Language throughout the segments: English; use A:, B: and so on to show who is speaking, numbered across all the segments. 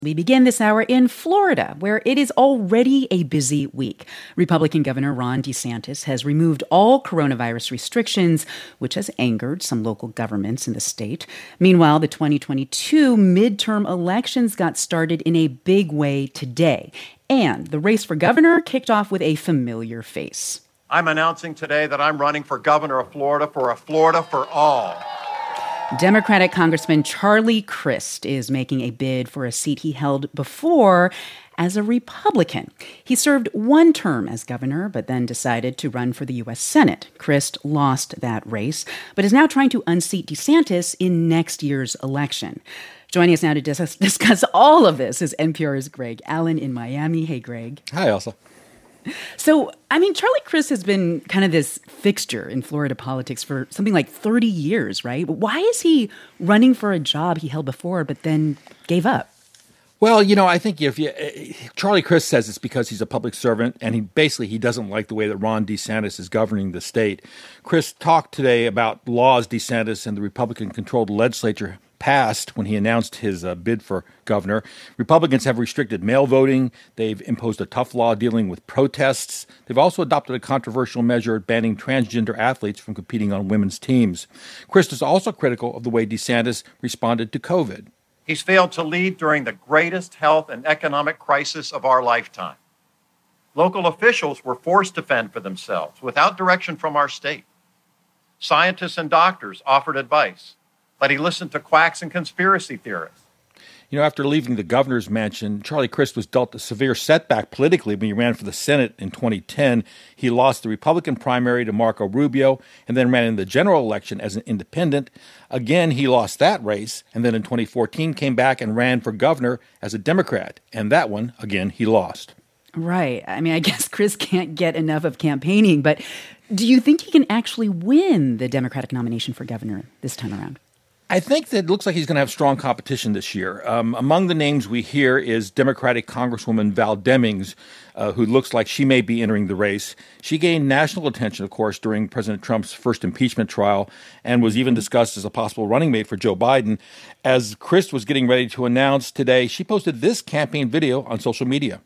A: We begin this hour in Florida, where it is already a busy week. Republican Governor Ron DeSantis has removed all coronavirus restrictions, which has angered some local governments in the state. Meanwhile, the 2022 midterm elections got started in a big way today, and the race for governor kicked off with a familiar face.
B: I'm announcing today that I'm running for governor of Florida for a Florida for all.
A: Democratic Congressman Charlie Crist is making a bid for a seat he held before as a Republican. He served one term as governor, but then decided to run for the U.S. Senate. Crist lost that race, but is now trying to unseat DeSantis in next year's election. Joining us now to discuss all of this is NPR's Greg Allen in Miami. Hey, Greg.
C: Hi, Elsa.
A: So, Charlie Crist has been kind of this fixture in Florida politics for something like 30 years, right? Why is he running for a job he held before but then gave up?
C: Well, I think Charlie Crist says it's because he's a public servant, and he doesn't like the way that Ron DeSantis is governing the state. Crist talked today about laws DeSantis and the Republican-controlled legislature passed when he announced his bid for governor. Republicans have restricted mail voting. They've imposed a tough law dealing with protests. They've also adopted a controversial measure banning transgender athletes from competing on women's teams. Crist is also critical of the way DeSantis responded to COVID.
B: He's failed to lead during the greatest health and economic crisis of our lifetime. Local officials were forced to fend for themselves without direction from our state. Scientists and doctors offered advice, but he listened to quacks and conspiracy theorists.
C: After leaving the governor's mansion, Charlie Crist was dealt a severe setback politically when he ran for the Senate in 2010. He lost the Republican primary to Marco Rubio and then ran in the general election as an independent. Again, he lost that race, and then in 2014 came back and ran for governor as a Democrat. And that one, again, he lost.
A: Right. I guess Crist can't get enough of campaigning, but do you think he can actually win the Democratic nomination for governor this time around?
C: I think that it looks like he's going to have strong competition this year. Among the names we hear is Democratic Congresswoman Val Demings, who looks like she may be entering the race. She gained national attention, of course, during President Trump's first impeachment trial and was even discussed as a possible running mate for Joe Biden. As Crist was getting ready to announce today, she posted this campaign video on social media.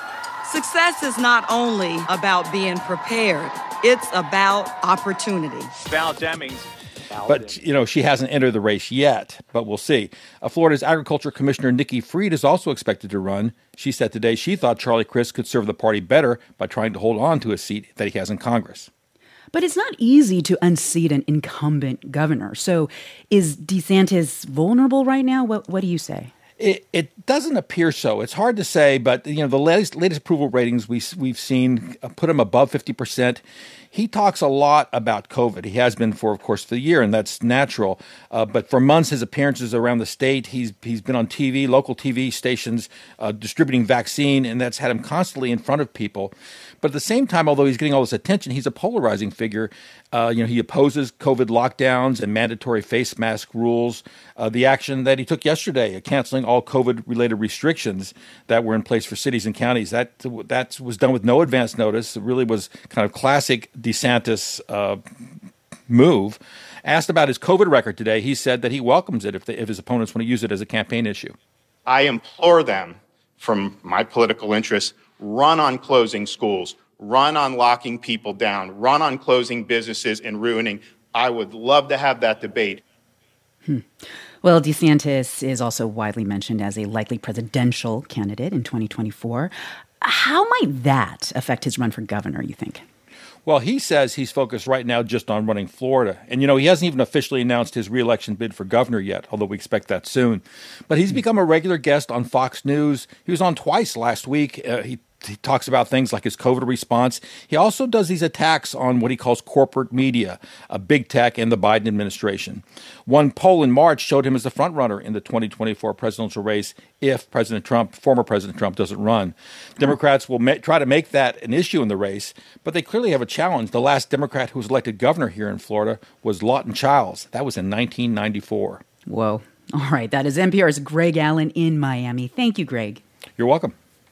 D: Success is not only about being prepared, it's about opportunity.
B: Val Demings.
C: But, she hasn't entered the race yet, but we'll see. Florida's Agriculture Commissioner Nikki Fried is also expected to run. She said today she thought Charlie Crist could serve the party better by trying to hold on to a seat that he has in Congress.
A: But it's not easy to unseat an incumbent governor. So is DeSantis vulnerable right now? What do you say?
C: It doesn't appear so. It's hard to say, but the latest approval ratings we've seen put him above 50%. He talks a lot about COVID. He has been for the year, and that's natural. But for months, his appearances around the state, he's been on TV, local TV stations, distributing vaccine, and that's had him constantly in front of people. But at the same time, although he's getting all this attention, he's a polarizing figure. He opposes COVID lockdowns and mandatory face mask rules. The action that he took yesterday, canceling all COVID-related restrictions that were in place for cities and counties, that was done with no advance notice. It really was kind of classic DeSantis move. Asked about his COVID record today, he said that he welcomes it if his opponents want to use it as a campaign issue.
E: I implore them, from my political interests, run on closing schools, run on locking people down, run on closing businesses and ruining. I would love to have that debate.
A: Well, DeSantis is also widely mentioned as a likely presidential candidate in 2024. How might that affect his run for governor, you think?
C: Well, he says he's focused right now just on running Florida. And, he hasn't even officially announced his reelection bid for governor yet, although we expect that soon. But he's become a regular guest on Fox News. He was on twice last week. He talks about things like his COVID response. He also does these attacks on what he calls corporate media, big tech, and the Biden administration. One poll in March showed him as the front runner in the 2024 presidential race if former President Trump, doesn't run. Democrats will try to make that an issue in the race, but they clearly have a challenge. The last Democrat who was elected governor here in Florida was Lawton Chiles. That was in 1994.
A: Whoa. All right. That is NPR's Greg Allen in Miami. Thank you, Greg.
C: You're welcome.